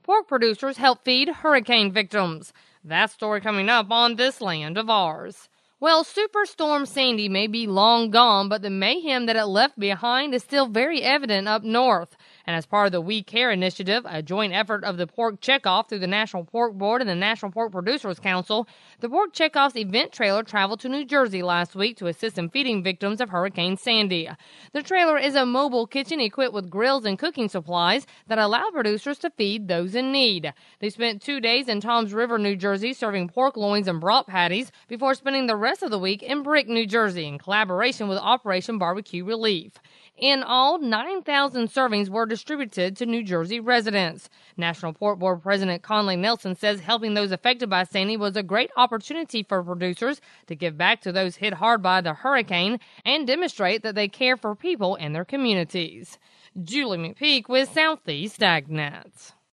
Pork producers help feed hurricane victims. That story coming up on This Land of Ours. Well, Superstorm Sandy may be long gone, but the mayhem that it left behind is still very evident up north. And as part of the We Care initiative, a joint effort of the Pork Checkoff through the National Pork Board and the National Pork Producers Council, the Pork Checkoff's event trailer traveled to New Jersey last week to assist in feeding victims of Hurricane Sandy. The trailer is a mobile kitchen equipped with grills and cooking supplies that allow producers to feed those in need. They spent 2 days in Toms River, New Jersey, serving pork loins and brat patties before spending the rest of the week in Brick, New Jersey, in collaboration with Operation Barbecue Relief. In all, 9,000 servings were distributed to New Jersey residents. National Pork Board President Conley Nelson says helping those affected by Sandy was a great opportunity for producers to give back to those hit hard by the hurricane and demonstrate that they care for people and their communities. Julie McPeak with Southeast AgNet.